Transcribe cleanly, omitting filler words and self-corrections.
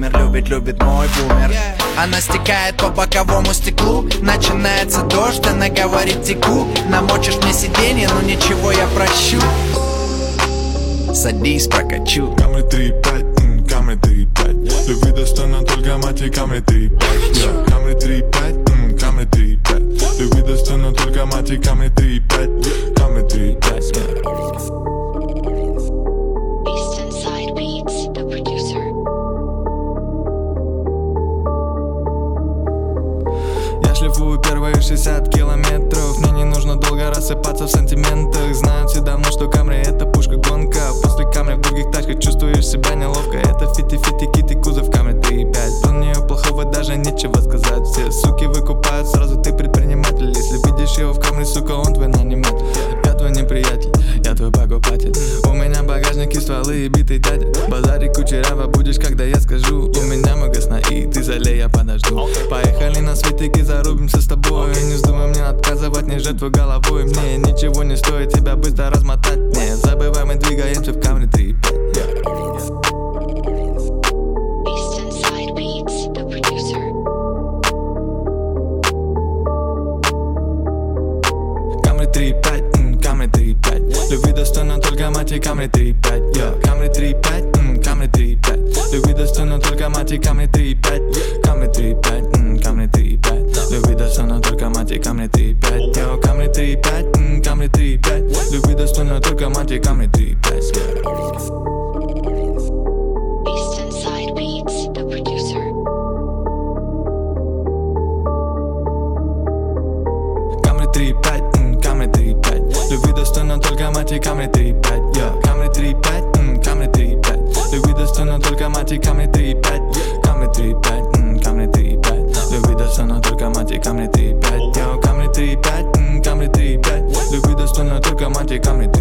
Любит мой бумер. Она стекает по боковому стеклу. Начинается дождь, она говорит теку. Намочишь мне сиденье, но ничего, я прощу. Садись, прокачу. Камри 3-5, Камри 3-5. Любви достойна только мать и Камри 3-5. Камри 3-5, Камри 3-5. Любви достойна только мать и Камри 3-5. Камри 3-5. Шлифую первые 60 километров. Мне не нужно долго рассыпаться в сантиментах. Знают все давно, что Камри это пушка гонка. После Камри в других тачках чувствуешь себя неловко. Это фити-фити кит кузов Камри 3.5. Про нее плохого даже нечего сказать. Все суки выкупают сразу, ты предприниматель. Если видишь его в Камри, сука, он твой наниматель. Я твой неприятель, я твой покупатель. У меня багажники, стволы и битый дядя. Базари кучерява будешь, когда я скажу. У меня много сна и ты залей, я подожду. Поехали на светики, зарубимся с тобой. Не вздумай мне отказывать, не жертвуй головой. Мне ничего не стоит тебя быстро размотать. Не забывай, мы двигаемся в Камри 3.5. Камри 3.5, Камри 3.5. Любви достойна только мать и Камри 3.5. Камри 3.5, Камри 3.5. Любви достойна только мать и Камри 3.5. Камри 3.5, Камри 3.5. Любви достойна только мать и Камри 3.5. Камри 3.5, Камри 3.5. Любви достойна только мать и Камри 3.5. Камри 3.5, Камри 3.5. Любви достойна только мать и Камри 3.5. Камри 3.5, Камри 3.5. Любви достойна только мать и Камри 3.5. Камри 3.5, Камри 3.5. Любви достойна только мать и Камри 3.5. Камри 3.5, Камри 3.5. Любви достойна только мать и Камри 3.5.